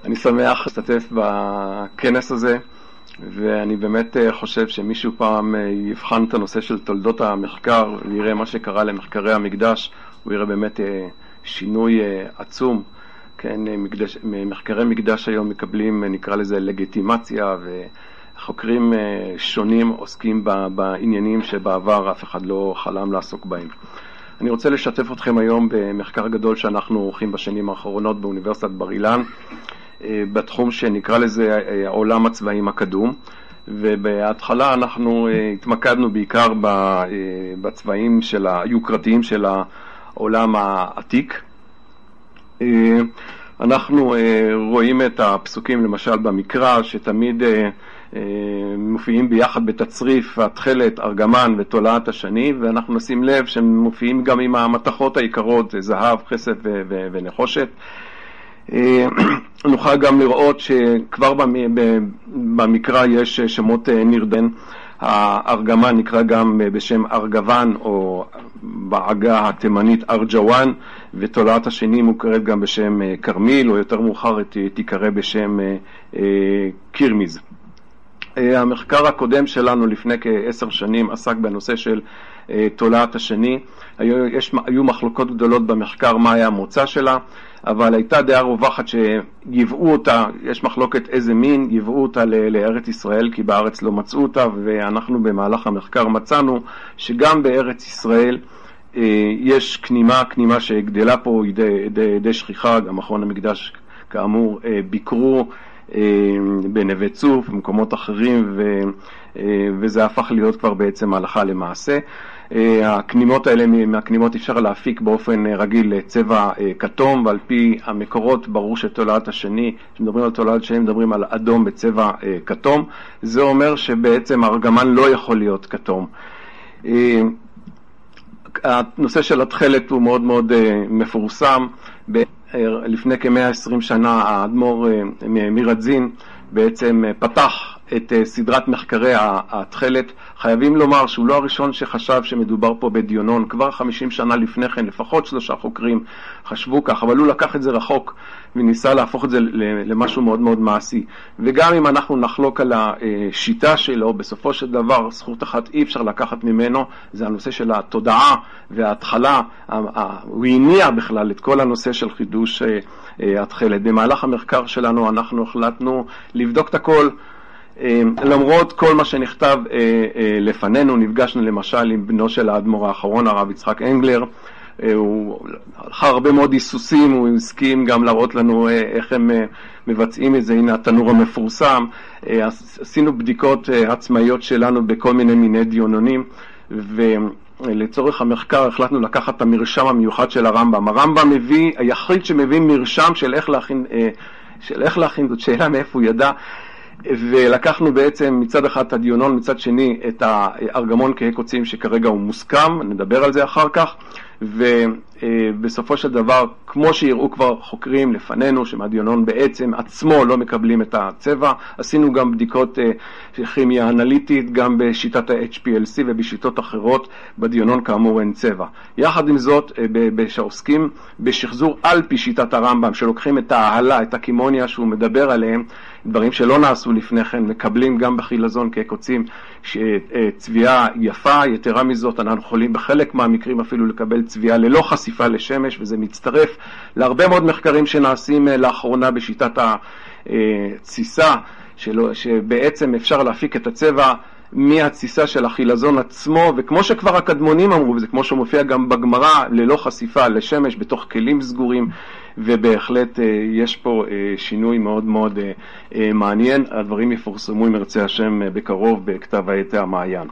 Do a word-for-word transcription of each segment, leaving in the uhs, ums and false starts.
אני שמח להשתתף בכנס הזה, ואני באמת חושב שמישהו פעם יבחן את הנושא של תולדות המחקר, ויראה מה שקרה למחקרי המקדש, הוא יראה באמת שינוי עצום. כן, מקדש, מחקרי מקדש היום מקבלים, נקרא לזה, לגיטימציה, וחוקרים שונים עוסקים בעניינים שבעבר אף אחד לא חלם לעסוק בהם. אני רוצה לשתף אתכם היום במחקר גדול שאנחנו עורכים בשנים האחרונות באוניברסיטת בר אילן, בתחום שנקרא לזה עולם הצבעים הקדום, ובהתחלה אנחנו התמקדנו בעיקר בצבעים של היוקרתיים של העולם העתיק. אנחנו רואים את הפסוקים למשל במקרא שתמיד מופיעים ביחד בתצריף התחלת, ארגמן ותולעת השני, ואנחנו נשים לב שהם מופיעים גם עם המתכות העיקרות, זהב, חסד ונחושת. נוכל גם לראות שכבר במקרא יש שמות נרדן. הארגמן נקרא גם בשם ארגוון, או בעגה התימנית ארג'וואן, ותולעת השני מוכרת גם בשם קרמיל, או יותר מאוחר תיקרא בשם קירמיז. המחקר הקודם שלנו לפני כעשר שנים עסק בנושא של תולעת השני. היו, יש, היו מחלוקות גדולות במחקר מה היה המוצא שלה, אבל הייתה דעה רווחת שיבאו אותה, יש מחלוקת איזה מין, יבאו אותה לארץ ישראל, כי בארץ לא מצאו אותה, ואנחנו במהלך המחקר מצאנו שגם בארץ ישראל יש כנימה, כנימה שגדלה פה די, די, די שכיחה. גם מכון המקדש כאמור ביקרו בנווה צוף במקומות אחרים, ו, וזה הפך להיות כבר בעצם הלכה למעשה. הכנימות האלה, מהכנימות אפשר להפיק באופן רגיל צבע כתום, ועל פי המקורות ברור שתולעת השני, כשמדברים על תולעת השני מדברים על אדום בצבע כתום. זה אומר שבעצם הארגמן לא יכול להיות כתום. הנושא של התחלת הוא מאוד מאוד מפורסם. לפני כ-מאה ועשרים שנה האדמו"ר מרדזין בעצם פתח את סדרת מחקרי התחלת. חייבים לומר שהוא לא הראשון שחשב שמדובר פה בדיונון. כבר חמישים שנה לפני כן לפחות שלושה חוקרים חשבו כך, אבל הוא לקח את זה רחוק וניסה להפוך את זה למשהו מאוד מאוד מעשי. וגם אם אנחנו נחלוק על השיטה שלו, בסופו של דבר זכות אחת אי אפשר לקחת ממנו, זה הנושא של התודעה וההתחלה. הוא הניע בכלל את כל הנושא של חידוש התחלת. במהלך המחקר שלנו אנחנו החלטנו לבדוק את הכל, למרות כל מה שנכתב לפנינו. נפגשנו למשל עם בנו של האדמו"ר האחרון, הרב יצחק אנגלר. הוא אחר הרבה מאוד היסוסים, הוא הסכים גם להראות לנו איך הם מבצעים את זה. הנה התנור המפורסם. עשינו בדיקות עצמאיות שלנו בכל מיני מיני דיונונים, ולצורך המחקר החלטנו לקחת את המרשם המיוחד של הרמב"ם. הרמב"ם מביא, היחיד שמביא מרשם של איך להכין, של איך להכין, זאת שאלה מאיפה הוא ידע. ולקחנו בעצם מצד אחד את הדיונון, מצד שני את הארגמון כהקוצים שכרגע הוא מוסכם, נדבר על זה אחר כך. ובסופו של דבר, כמו שיראו כבר חוקרים לפנינו, שמהדיונון בעצם עצמו לא מקבלים את הצבע, עשינו גם בדיקות כימיה אנליטית, גם בשיטת ה-אייץ' פי אל סי ובשיטות אחרות. בדיונון כאמור אין צבע. יחד עם זאת, שעוסקים בשחזור על פי שיטת הרמב"ם, שלוקחים את ההעלה, את הקימוניה שהוא מדבר עליהם, דברים שלא נעשו לפני כן, מקבלים גם בחילזון כקוצים צביעה יפה. יתרה מזאת, אנחנו יכולים בחלק מהמקרים אפילו לקבל צביעה ללא חשיפה לשמש, וזה מצטרף להרבה מאוד מחקרים שנעשים לאחרונה בשיטת התסיסה, שבעצם אפשר להפיק את הצבע מהתסיסה של החילזון עצמו, וכמו שכבר הקדמונים אמרו, וזה כמו שמופיע גם בגמרא, ללא חשיפה לשמש בתוך כלים סגורים. ובהחלט יש פה שינוי מאוד מאוד מעניין. הדברים יפורסמו אם ירצה השם בקרוב בכתב העת המעיין.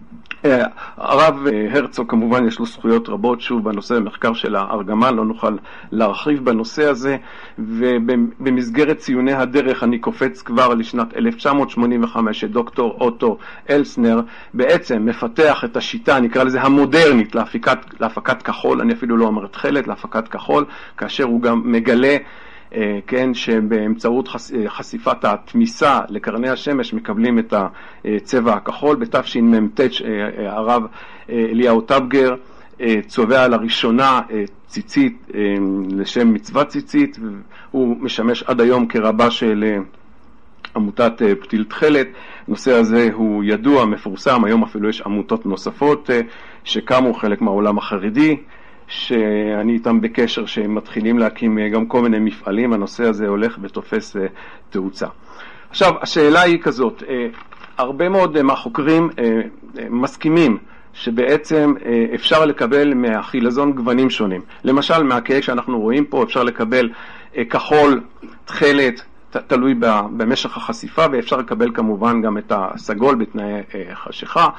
הרב הרצוג כמובן יש לו זכויות רבות שוב בנושא המחקר של הארגמן, לא נוכל להרחיב בנושא הזה. ובמסגרת ציוני הדרך אני קופץ כבר לשנת אלף תשע מאות שמונים וחמש, שדוקטור אוטו אלסנר בעצם מפתח את השיטה, נקרא לזה המודרנית, להפקת, להפקת כחול. אני אפילו לא אומר תכלת, להפקת כחול, כאשר הוא גם מגלה כן, שבאמצעות חשיפת התמיסה לקרני השמש מקבלים את הצבע הכחול. בתשמ"ט הרב אליהו טבגר צובע לראשונה ציצית לשם מצוות ציצית, הוא משמש עד היום כרבה של עמותת פתיל תכלת. הנושא הזה הוא ידוע, מפורסם, היום אפילו יש עמותות נוספות שקמו, חלק מהעולם החרדי, שאני איתם בקשר, שהם מתחילים להקים גם כל מיני מפעלים. הנושא הזה הולך ותופס תאוצה. עכשיו, השאלה היא כזאת, הרבה מאוד מהחוקרים מסכימים שבעצם אפשר לקבל מהחילזון גוונים שונים. למשל, מהקהק שאנחנו רואים פה אפשר לקבל כחול, תכלת, תלוי במשך החשיפה, ואפשר לקבל כמובן גם את הסגול בתנאי חשיכה.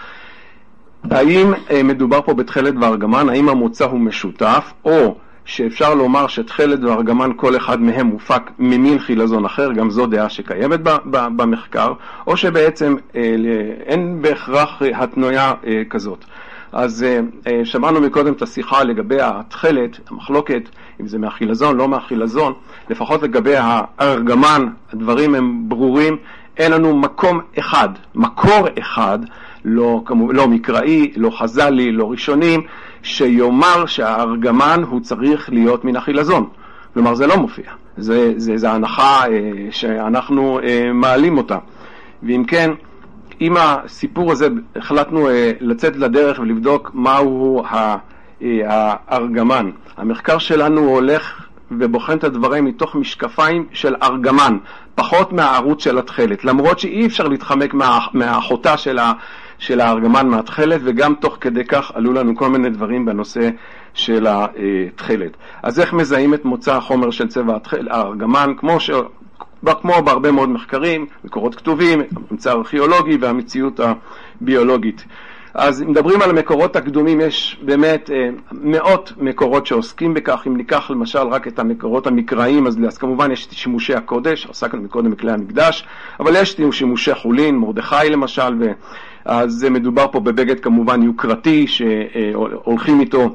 האם מדובר פה בתכלת וארגמן, האם המוצא הוא משותף, או שאפשר לומר שתכלת וארגמן כל אחד מהם מופק ממין חילזון אחר, גם זו דעה שקיימת במחקר, או שבעצם אין בהכרח התנויה כזאת. אז שמענו מקודם את השיחה לגבי התכלת, המחלוקת, אם זה מהחילזון, לא מהחילזון, לפחות לגבי הארגמן, הדברים הם ברורים, אין לנו מקום אחד, מקור אחד, לא, לא מקראי, לא חז"לי, לא ראשונים, שיאמר שהארגמן הוא צריך להיות מן החילזון. כלומר, זה לא מופיע. זה, זה, זה הנחה אה, שאנחנו אה, מעלים אותה. ואם כן, אם הסיפור הזה החלטנו אה, לצאת לדרך ולבדוק מהו ה, אה, הארגמן. המחקר שלנו הולך ובוחן את הדברים מתוך משקפיים של ארגמן, פחות מהערוץ של התכלת. למרות שאי אפשר להתחמק מה, מהאחותה של ה... של הארגמן מהתכלת, וגם תוך כדי כך עלו לנו כל מיני דברים בנושא של התכלת. אז איך מזהים את מוצא החומר של צבע הארגמן? כמו, ש... כמו בהרבה מאוד מחקרים, מקורות כתובים, הממצא הארכיאולוגי והמציאות הביולוגית. אז אם מדברים על המקורות הקדומים, יש באמת מאות מקורות שעוסקים בכך. אם ניקח למשל רק את המקורות המקראיים, אז, אז כמובן יש שימושי הקודש, עסקנו מקודם בכלי המקדש, אבל יש שימושי חולין, מרדכי למשל, ו... אז מדובר פה בבגד כמובן יוקרתי שהולכים איתו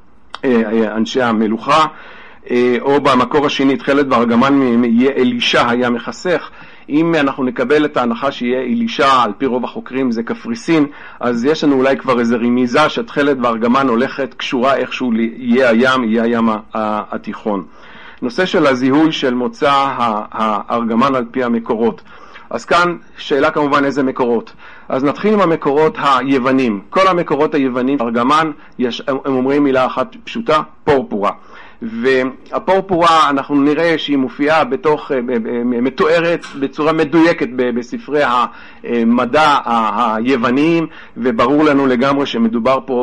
אנשי המלוכה, או במקור השני תכלת וארגמן יהיה אלישע היה מחסך. אם אנחנו נקבל את ההנחה שיהיה אלישע, על פי רוב החוקרים זה קפריסין, אז יש לנו אולי כבר איזו רמיזה שתכלת וארגמן הולכת קשורה איכשהו יהיה הים, יהיה הים התיכון. נושא של הזיהוי של מוצא הארגמן על פי המקורות. אז כאן שאלה כמובן איזה מקורות. אז נתחיל עם המקורות היוונים. כל המקורות היוונים, ארגמן, יש, הם אומרים מילה אחת פשוטה, פורפורה. והפורפורה אנחנו נראה שהיא מופיעה בתוך, מתוארת בצורה מדויקת בספרי המדע היווניים, וברור לנו לגמרי שמדובר פה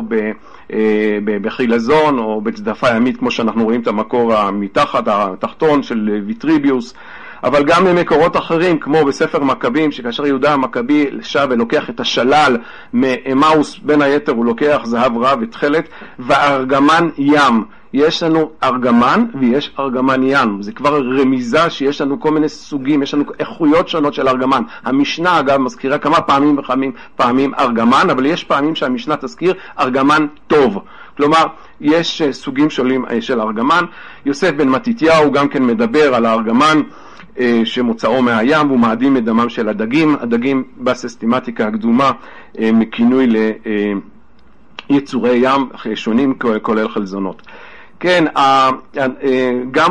בחילזון או בצדפה ימית, כמו שאנחנו רואים את המקור מתחת, התחתון של ויטריביוס. אבל גם ממקורות אחרים, כמו בספר מכבים, שכאשר יהודה המכבי שב ולוקח את השלל מאמאוס, בין היתר הוא לוקח זהב רב ותכלת, וארגמן ים. יש לנו ארגמן ויש ארגמן ים. זה כבר רמיזה שיש לנו כל מיני סוגים, יש לנו איכויות שונות של ארגמן. המשנה אגב מזכירה כמה פעמים וחמים פעמים ארגמן, אבל יש פעמים שהמשנה תזכיר ארגמן טוב. כלומר, יש סוגים שונים של ארגמן. יוסף בן מתתיהו גם כן מדבר על הארגמן שמוצאו מהים, והוא מאדים את דמם של הדגים. הדגים בסיסטמטיקה הקדומה מכינוי ליצורי ים שונים כולל חלזונות. כן, גם,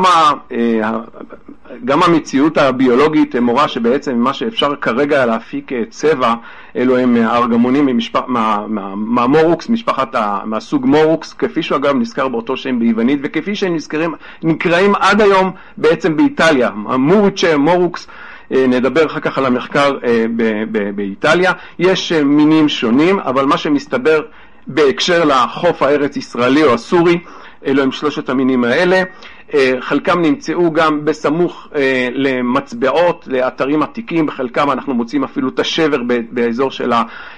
גם המציאות הביולוגית מורה שבעצם מה שאפשר כרגע להפיק צבע, אלו הם הארגמונים מהמורוקס, משפחת, מהסוג מורוקס, כפי שהוא אגב נזכר באותו שם ביוונית, וכפי שהם נזכרים, נקראים עד היום בעצם באיטליה, המורוצ'ה, מורוקס, נדבר אחר כך על המחקר באיטליה. יש מינים שונים, אבל מה שמסתבר בהקשר לחוף הארץ ישראלי או הסורי, אלו הם שלושת המינים האלה. חלקם נמצאו גם בסמוך למצבעות, לאתרים עתיקים, בחלקם אנחנו מוצאים אפילו את השבר באזור של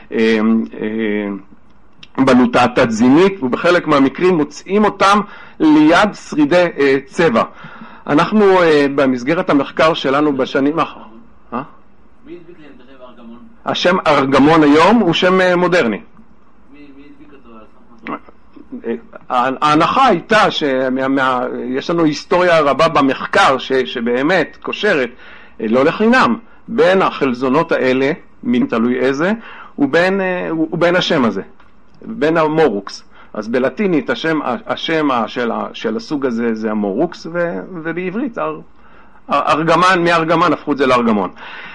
הבלוטה התת-זימית, ובחלק מהמקרים מוצאים אותם ליד שרידי צבע. אנחנו במסגרת המחקר שלנו בשנים האחרונות, מי הדביק להם את השם ארגמון? השם ארגמון היום הוא שם מודרני. ההנחה הייתה שיש לנו היסטוריה רבה במחקר ש, שבאמת קושרת לא לחינם בין החלזונות האלה, מין תלוי איזה, ובין, ובין השם הזה, בין המורוקס. אז בלטינית השם, השם של, של הסוג הזה זה המורוקס, ו, ובעברית אר, ארגמן, מארגמן הפכו את זה לארגמון.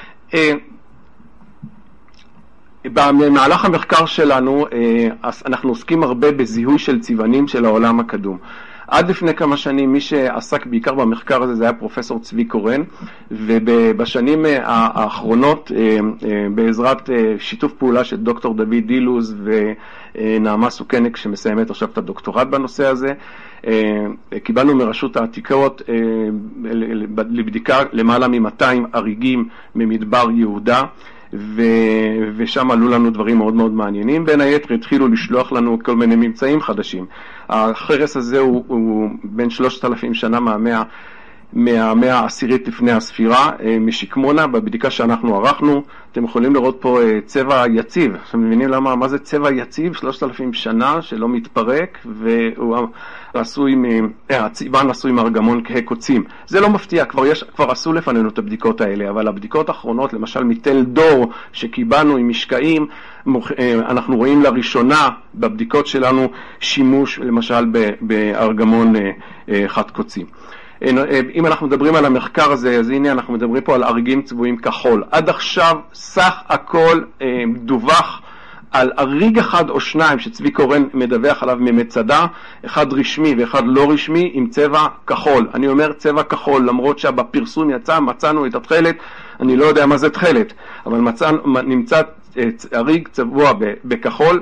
במהלך המחקר שלנו אנחנו עוסקים הרבה בזיהוי של צבענים של העולם הקדום. עד לפני כמה שנים מי שעסק בעיקר במחקר הזה זה היה פרופסור צבי קורן, ובשנים האחרונות בעזרת שיתוף פעולה של דוקטור דוד דילוז ונעמה סוכנק שמסיימת עכשיו את הדוקטורט בנושא הזה, קיבלנו מרשות העתיקות לבדיקה למעלה מ-מאתיים אריגים ממדבר יהודה, ו... ושם עלו לנו דברים מאוד מאוד מעניינים. בין היתר התחילו לשלוח לנו כל מיני ממצאים חדשים. החרס הזה הוא, הוא בין שלושת אלפים שנה מהמאה מהמאה העשירית לפני הספירה, משקמונה. בבדיקה שאנחנו ערכנו אתם יכולים לראות פה צבע יציב. אתם מבינים למה, מה זה צבע יציב? שלושת אלפים שנה שלא מתפרק, והוא עשוי, הצבען עשוי מארגמון כהקוצים. זה לא מפתיע, כבר, יש, כבר עשו לפנינו את הבדיקות האלה, אבל הבדיקות האחרונות, למשל מתל דור שקיבלנו עם משקעים, אנחנו רואים לראשונה בבדיקות שלנו שימוש למשל בארגמון חד קוצים. אם אנחנו מדברים על המחקר הזה, אז הנה אנחנו מדברים פה על אריגים צבועים כחול. עד עכשיו סך הכל דווח על אריג אחד או שניים שצבי קורן מדווח עליו ממצדה, אחד רשמי ואחד לא רשמי עם צבע כחול. אני אומר צבע כחול, למרות שבפרסום יצא, מצאנו את התחלת, אני לא יודע מה זה תחלת, אבל מצאנו, נמצא אריג צבוע בכחול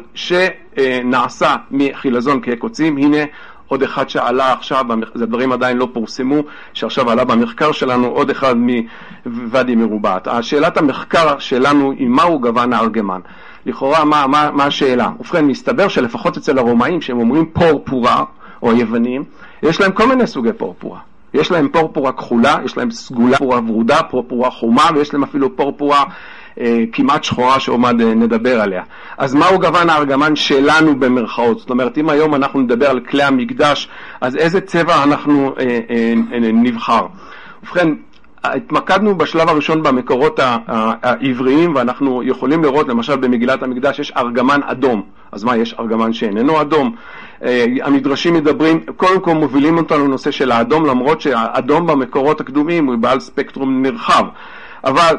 שנעשה מחילזון כהקוצים. הנה עוד אחד שעלה עכשיו, זה דברים עדיין לא פורסמו, שעכשיו עלה במחקר שלנו, עוד אחד מוואדי מרובעת. השאלת המחקר שלנו היא מהו גוון הארגמן. לכאורה, מה, מה, מה השאלה? ובכן, מסתבר שלפחות אצל הרומאים, שהם אומרים פורפורה, או יוונים, יש להם כל מיני סוגי פורפורה. יש להם פורפורה כחולה, יש להם סגולה, פורפורה ורודה, פורפורה חומה, ויש להם אפילו פורפורה אה, כמעט שחורה שעומד אה, נדבר עליה. אז מהו גוון הארגמן שלנו במרכאות? זאת אומרת, אם היום אנחנו נדבר על כלי המקדש, אז איזה צבע אנחנו אה, אה, אה, נבחר? ובכן, התמקדנו בשלב הראשון במקורות העבריים, ואנחנו יכולים לראות, למשל במגילת המקדש יש ארגמן אדום. אז מה, יש ארגמן שאיננו אדום? המדרשים מדברים, קודם כל מובילים אותנו לנושא של האדום, למרות שהאדום במקורות הקדומים הוא בעל ספקטרום נרחב. אבל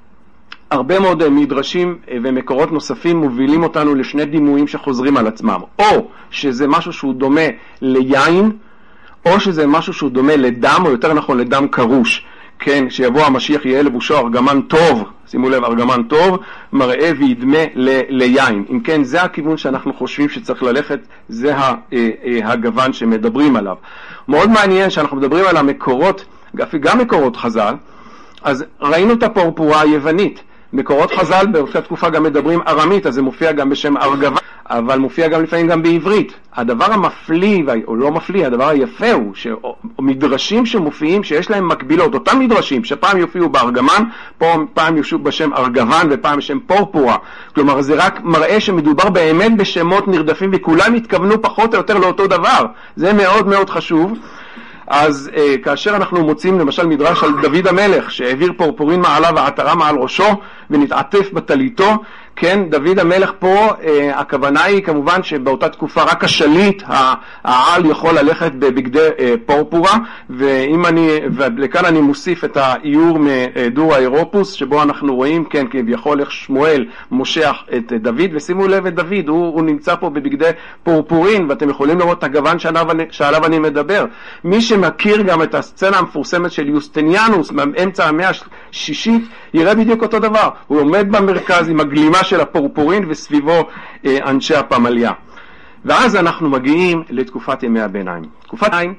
הרבה מאוד מדרשים ומקורות נוספים מובילים אותנו לשני דימויים שחוזרים על עצמם. או שזה משהו שהוא דומה ליין, או שזה משהו שהוא דומה לדם, או יותר נכון לדם קרוש. כן, שיבוא המשיח יהיה לבושו ארגמן טוב, שימו לב, ארגמן טוב, מראה וידמה ל, ליין. אם כן, זה הכיוון שאנחנו חושבים שצריך ללכת, זה הגוון שמדברים עליו. מאוד מעניין שאנחנו מדברים על המקורות, גם מקורות חז"ל, אז ראינו את הפורפורה היוונית. מקורות חז"ל באותה תקופה גם מדברים ארמית, אז זה מופיע גם בשם ארגמן, אבל מופיע גם לפעמים גם בעברית. הדבר המפליא, או לא מפליא, הדבר היפה הוא שמדרשים שמופיעים שיש להם מקבילות, אותם מדרשים שפעם יופיעו בארגמן, פעם יופיעו בשם ארגוון ופעם בשם פורפורה. כלומר, זה רק מראה שמדובר באמת בשמות נרדפים וכולם התכוונו פחות או יותר לאותו דבר. זה מאוד מאוד חשוב. אז אה, כאשר אנחנו מוצאים למשל מדרש על דוד המלך שהעביר פורפורין מעלה ועטרה מעל ראשו ונתעטף בטליתו, כן, דוד המלך פה, אה, הכוונה היא כמובן שבאותה תקופה רק השליט, העל יכול ללכת בבגדי אה, פורפורה, ואם אני, ולכאן אני מוסיף את האיור מדור האירופוס, שבו אנחנו רואים, כן, כביכול איך שמואל מושך את דוד, ושימו לב את דוד, הוא, הוא נמצא פה בבגדי פורפורין, ואתם יכולים לראות את הגוון שעליו, שעליו אני מדבר. מי שמכיר גם את הסצנה המפורסמת של יוסטיניאנוס, מאמצע המאה השישית, יראה בדיוק אותו דבר. הוא עומד במרכז עם הגלימה של הפורפורין וסביבו אה, אנשי הפמליה. ואז אנחנו מגיעים לתקופת ימי הביניים. תקופת הביניים,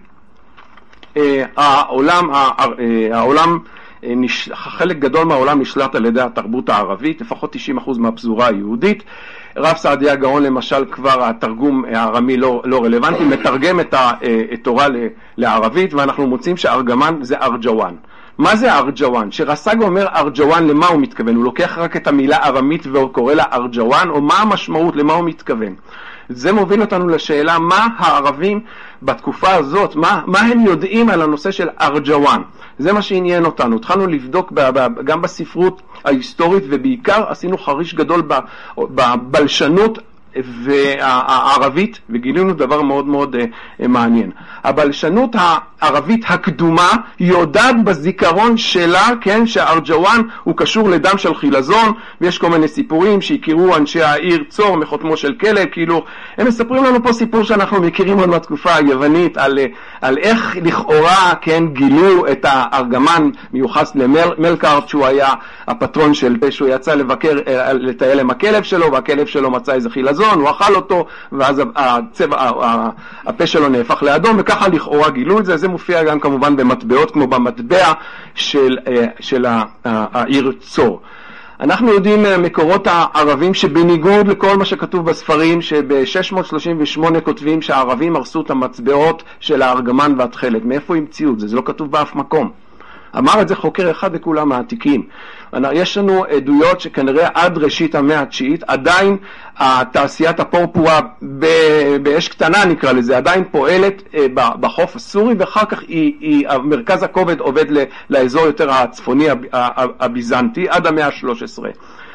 אה, העולם, אה, אה, העולם אה, נש... חלק גדול מהעולם נשלט על ידי התרבות הערבית, לפחות תשעים אחוז מהפזורה היהודית. רב סעדיה גאון למשל, כבר התרגום הארמי לא, לא רלוונטי, מתרגם את התורה לערבית, ואנחנו מוצאים שארגמן זה ארג'וואן. מה זה ארג'וואן? שרס"ג אומר ארג'וואן, למה הוא מתכוון? הוא לוקח רק את המילה ארמית וקורא לה ארג'וואן, או מה המשמעות, למה הוא מתכוון? זה מוביל אותנו לשאלה מה הערבים בתקופה הזאת, מה, מה הם יודעים על הנושא של ארג'וואן. זה מה שעניין אותנו. התחלנו לבדוק ב, ב, גם בספרות ההיסטורית, ובעיקר עשינו חריש גדול בבלשנות והערבית, וגילינו דבר מאוד מאוד מעניין. הבלשנות הערבית הקדומה יודעת בזיכרון שלה, כן, שהארג'ואן הוא קשור לדם של חילזון, ויש כל מיני סיפורים שהכירו אנשי העיר צור מחותמו של כלב, כאילו הם מספרים לנו פה סיפור שאנחנו מכירים עוד מהתקופה היוונית על, על איך לכאורה, כן, גילו את הארגמן מיוחס למלקארט, שהוא היה הפטרון של פה, שהוא יצא לבקר, לטייל עם הכלב שלו, והכלב שלו מצא איזה חילזון, הוא אכל אותו, ואז הצבע, הפה שלו נהפך לאדום, וככה לכאורה גילו את זה. זה מופיע גם כמובן במטבעות, כמו במטבע של, של העיר צור. אנחנו יודעים מקורות הערבים שבניגוד לכל מה שכתוב בספרים, שב-שש מאות שלושים ושמונה כותבים שהערבים הרסו את המצבעות של הארגמן והתכלת. מאיפה המציאו את זה? זה לא כתוב באף מקום. אמר את זה חוקר אחד וכולם העתיקים. יש לנו עדויות שכנראה עד ראשית המאה התשיעית עדיין תעשיית הפורפורה באש קטנה נקרא לזה, עדיין פועלת בחוף הסורי, ואחר כך היא, היא, מרכז הכובד עובד לאזור יותר הצפוני הביזנטי עד המאה ה-שלוש עשרה.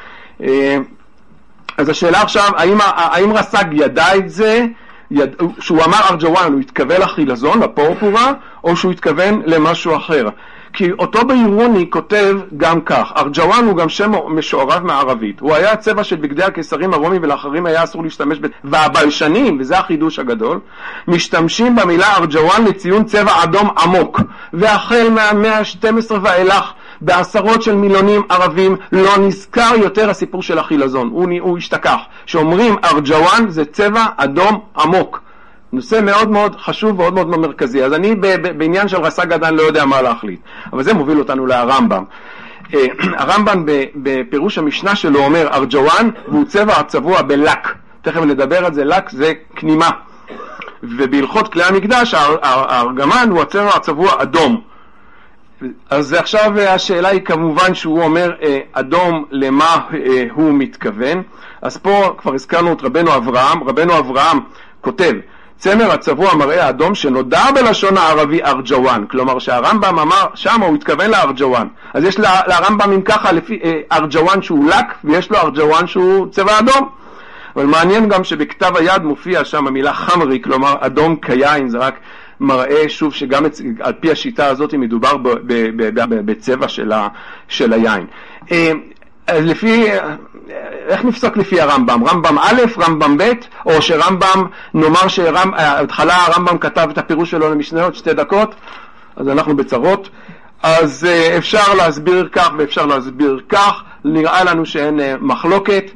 אז השאלה עכשיו, האם, האם רס"ג ידע את זה, יד... שהוא אמר ארג'ואן, הוא התכוון לחילזון, לפורפורה, או שהוא התכוון למשהו אחר? כי אותו בירוני כותב גם כך, ארג'ואן הוא גם שם משוערב מערבית, הוא היה הצבע של בגדי הקיסרים הרומי ולאחרים היה אסור להשתמש ב... והבלשנים, וזה החידוש הגדול, משתמשים במילה ארג'ואן לציון צבע אדום עמוק, והחל מהמאה ה-שתים עשרה ואילך בעשרות של מיליונים ערבים לא נזכר יותר הסיפור של החילזון, הוא, הוא השתכח, שאומרים ארג'ואן זה צבע אדום עמוק, נושא מאוד מאוד חשוב ומאוד מאוד מרכזי. אז אני בעניין של רס"ג עדיין לא יודע מה להחליט, אבל זה מוביל אותנו לרמב"ם. הרמב"ם בפירוש המשנה שלו אומר ארג'ואן והוא צבע הצבוע בלק, תכף נדבר על זה. לק זה כנימה, ובהלכות כלי המקדש הארגמן הוא הצבע הצבוע אדום. אז עכשיו השאלה היא כמובן שהוא אומר אדום למה הוא מתכוון. אז פה כבר הזכרנו את רבנו אברהם. רבנו אברהם כותב צמר הצבוע מראה האדום שנודע בלשון הערבי ארג'ואן, כלומר שהרמב"ם אמר שם הוא התכוון לארג'ואן. אז יש לרמב"ם אם ככה לפי ארג'ואן שהוא לק, ויש לו ארג'ואן שהוא צבע אדום. אבל מעניין גם שבכתב היד מופיע שם המילה חמרי, כלומר אדום כיין. זה רק מראה שוב שגם על פי השיטה הזאת מדובר בצבע של היין. לפי, איך נפסוק לפי הרמב"ם? רמב"ם א', רמב"ם ב', או שרמב"ם, נאמר שהתחלה הרמב"ם כתב את הפירוש שלו למשניות שתי דקות, אז אנחנו בצרות. אז אפשר להסביר כך ואפשר להסביר כך, נראה לנו שאין מחלוקת.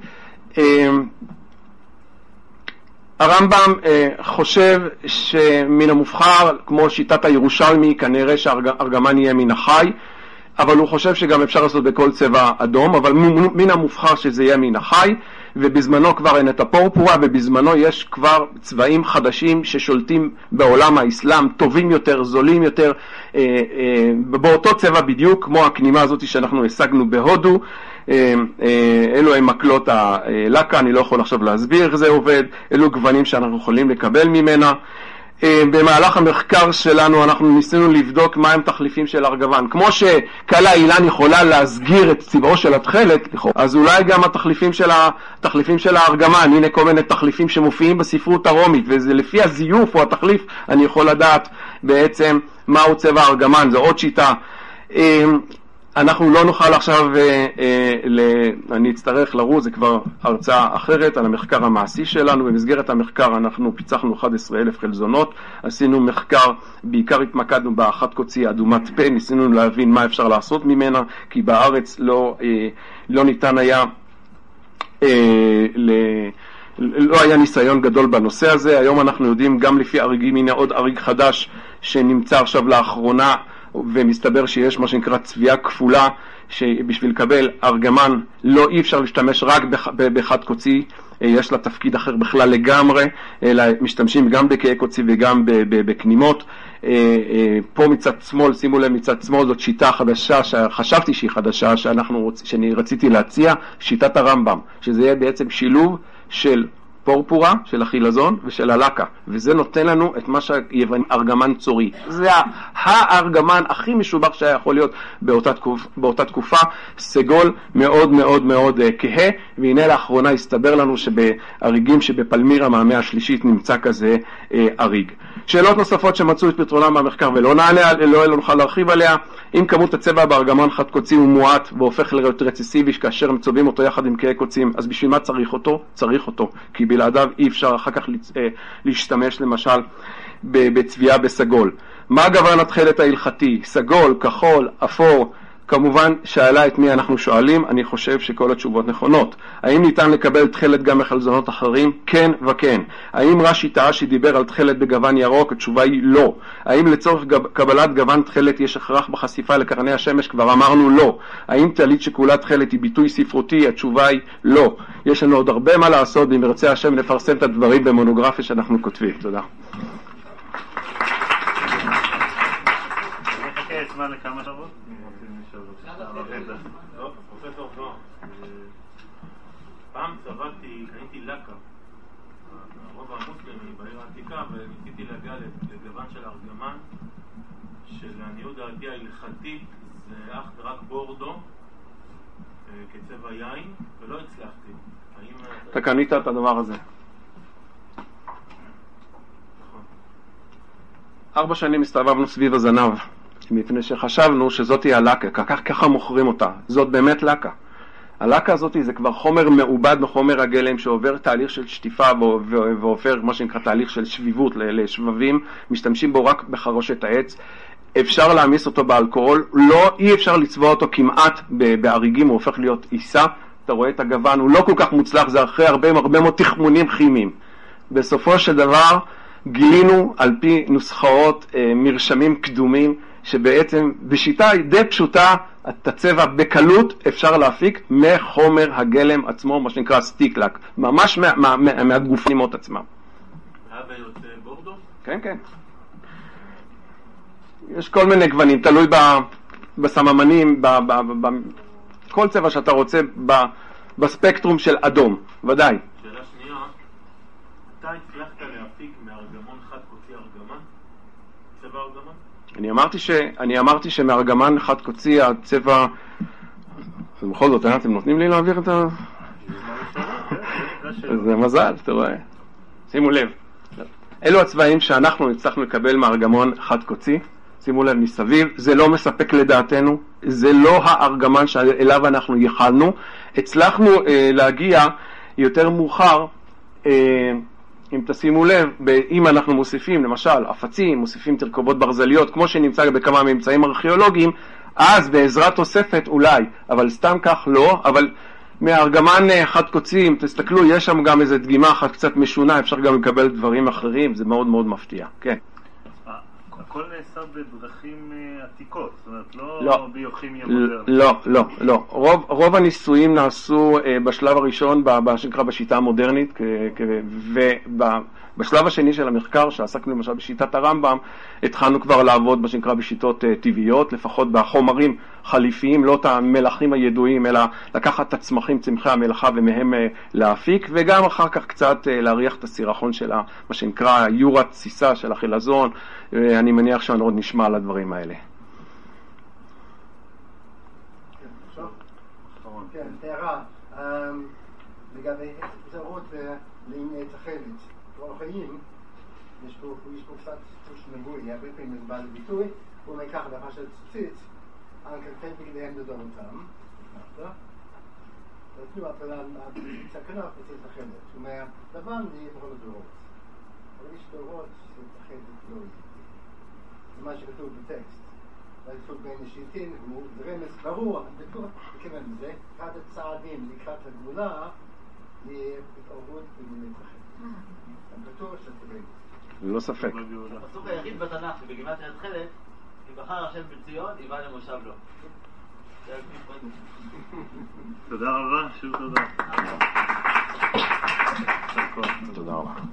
הרמב"ם חושב שמן המובחר, כמו שיטת הירושלמי, כנראה שהארגמן יהיה מן החי, אבל הוא חושב שגם אפשר לעשות בכל צבע אדום, אבל מן המובחר שזה יהיה מן החי, ובזמנו כבר אין את הפורפורה, ובזמנו יש כבר צבעים חדשים ששולטים בעולם האסלאם, טובים יותר, זולים יותר, אה, אה, באותו צבע בדיוק, כמו הכנימה הזאת שאנחנו השגנו בהודו. אה, אה, אלו הם מקלות הלקה, אני לא יכול עכשיו להסביר איך זה עובד, אלו גוונים שאנחנו יכולים לקבל ממנה. במהלך המחקר שלנו אנחנו ניסינו לבדוק מהם תחליפים של ארגמן. כמו שקלה אילן יכולה להסגיר את צבעו של התכלת, אז אולי גם התחליפים של, התחליפים של הארגמן, הנה כל מיני תחליפים שמופיעים בספרות הרומית, וזה לפי הזיוף או התחליף אני יכול לדעת בעצם מהו צבע הארגמן. זו עוד שיטה. אנחנו לא נוכל עכשיו, אה, אה, ל... אני אצטרך לרוץ, זה כבר הרצאה אחרת על המחקר המעשי שלנו. במסגרת המחקר אנחנו פיצחנו אחד עשר אלף חלזונות, עשינו מחקר, בעיקר התמקדנו באחת קוצי אדומת פה, ניסינו להבין מה אפשר לעשות ממנה, כי בארץ לא, אה, לא ניתן היה, אה, ל... לא היה ניסיון גדול בנושא הזה. היום אנחנו יודעים גם לפי אריגים, הנה עוד אריג חדש שנמצא עכשיו לאחרונה, ומסתבר שיש מה שנקרא צביעה כפולה, שבשביל לקבל ארגמן לא אי אפשר להשתמש רק בחד קוצי, יש לה תפקיד אחר בכלל לגמרי, אלא משתמשים גם בקעי קוצי וגם בקנימות. פה מצד שמאל, שימו לב מצד שמאל, זאת שיטה חדשה שחשבתי שהיא חדשה, שאנחנו, שאני רציתי להציע, שיטת הרמב"ם, שזה יהיה בעצם שילוב של הפורפורה של החילזון ושל הלקה, וזה נותן לנו את מה שהיווני ארגמן צורי. זה הארגמן הכי משובח שהיה יכול להיות באותה תקופה, באותה תקופה, סגול מאוד מאוד מאוד כהה, והנה לאחרונה הסתבר לנו שבאריגים שבפלמירה מהמאה השלישית נמצא כזה אריג. שאלות נוספות שמצאו את פתרונם במחקר ולא נענה, לא נוכל להרחיב עליה. אם כמות הצבע בארגמן חד קוצי הוא מועט והופך להיות רציסיבי כאשר מצובים אותו יחד עם קהי קוצים, אז בשביל מה צריך אותו? צריך אותו, כי בלעדיו אי אפשר אחר כך להשתמש למשל בצביעה בסגול. מה גוון התכלת ההלכתי? סגול, כחול, אפור? כמובן שאלה את מי אנחנו שואלים, אני חושב שכל התשובות נכונות. האם ניתן לקבל תכלת גם מחלזונות אחרים? כן וכן. האם רש"י טעה שדיבר על תכלת בגוון ירוק? התשובה היא לא. האם לצורך גב, קבלת גוון תכלת יש הכרח בחשיפה לקרני השמש? כבר אמרנו לא. האם טלית שכולה תכלת היא ביטוי ספרותי? התשובה היא לא. יש לנו עוד הרבה מה לעשות, ואם ירצה השם נפרסם את הדברים במונוגרפיה שאנחנו כותבים. תודה. זמן לכמה שבועות? פרופסור נוח, פעם צבעתי, קניתי לקה, הרוב המוסלמי בעיר העתיקה, וניסיתי להגיע לגוון של ארגמן, שלעניות דעתי ההלכתית זה אך ורק בורדו, כצבע יין, ולא הצלחתי. אתה קנית את הדבר הזה. ארבע שנים הסתובבנו סביב הזנב, מפני שחשבנו שזאת היא הלקה, כך, ככה מוכרים אותה. זאת באמת לקה. הלקה הזאת זה כבר חומר מעובד מחומר הגלם שעובר תהליך של שטיפה ועובר מה שנקרא תהליך של שביבות לשבבים, משתמשים בו רק בחרושת העץ. אפשר להמיס אותו באלכוהול, לא, אי אפשר לצבוע אותו כמעט באריגים, הוא הופך להיות עיסה. אתה רואה את הגוון, הוא לא כל כך מוצלח, זה אחרי הרבה, הרבה מאוד תחמונים כימיים. בסופו של דבר גילינו על פי נוסחאות מרשמים קדומים, שבעצם בשיטה די פשוטה את הצבע בקלות אפשר להפיק מחומר הגלם עצמו, מה שנקרא סטיקלק, ממש מה, מה, מה, מהגופנימות עצמם. אבא יוצא בורדו? כן, כן. יש כל מיני גוונים, תלוי ב, בסממנים, ב, ב, ב, ב, כל צבע שאתה רוצה ב, בספקטרום של אדום, ודאי. שאלה שנייה, אתה הצלחת להפיק מארגמון חד קוצי ארגמן? צבע ארגמן? אני אמרתי ש... אני אמרתי שמארגמן חד קוצי הצבע... בכל זאת, אתם נותנים לי להעביר את ה... זה מזל, אתה רואה. שימו לב. אלו הצבעים שאנחנו הצלחנו לקבל מארגמון חד קוצי. שימו לב מסביב. זה לא מספק לדעתנו. זה לא הארגמן שאליו אנחנו יכלנו. הצלחנו אה, להגיע יותר מאוחר... אה, אם תשימו לב, אם אנחנו מוסיפים, למשל, אפצים, מוסיפים תרכובות ברזליות, כמו שנמצא בכמה ממצאים ארכיאולוגיים, אז בעזרת תוספת אולי, אבל סתם כך לא, אבל מהארגמן חד קוצי, אם תסתכלו, יש שם גם איזו דגימה אחת קצת משונה, אפשר גם לקבל דברים אחרים, זה מאוד מאוד מפתיע, כן. הכל נעשה בדרכים עתיקות, זאת אומרת, לא, לא ביוכימיה מודרנית. לא, לא, לא. רוב, רוב הניסויים נעשו uh, בשלב הראשון, מה שנקרא בשיטה המודרנית, ובשלב השני של המחקר, שעסקנו למשל בשיטת הרמב"ם, התחלנו כבר לעבוד מה שנקרא בשיטות uh, טבעיות, לפחות בחומרים חליפיים, לא את המלחים הידועים, אלא לקחת את הצמחים, צמחי המלאכה, ומהם uh, להפיק, וגם אחר כך קצת uh, להריח את הסירחון של מה שנקרא יורת סיסה של החילזון. אני מניח שאני עוד נשמע על הדברים האלה. כן, תארה, לגבי זרות לענייני תכלת. כבר חיים, יש פה קצת תוש נבואי, הרבה פעמים זה בא לביטוי, הוא אומר ככה, לאחר של ציצית, הנקרפי בגדיהם לדורותם, נתנו סכנה פצית תכלת. הוא אומר, לבן זה יהיה בכל הדורות. אבל יש דורות שתכלת לא יהיה. זה מה שכתוב בטקסט. כתוב בין השיטין, הוא רמז ברור, בטוח, וכיוון זה, אחד הצעדים לקראת הגבולה, יהיה התערבות במיני תכלת. בטוח שתבין. ללא ספק. הפסוק היחיד בתנ"ך שבגימטריה תכלת, אם בחר השם בציון, יבא למושב לו. תודה רבה, שוב תודה. תודה רבה.